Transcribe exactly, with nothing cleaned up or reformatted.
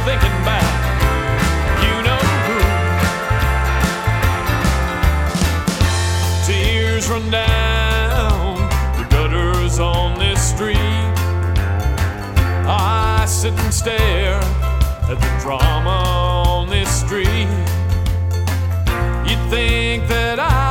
thinking about you know who. Tears run down the gutters on this street. I sit and stare at the drama on this street. You'd think that I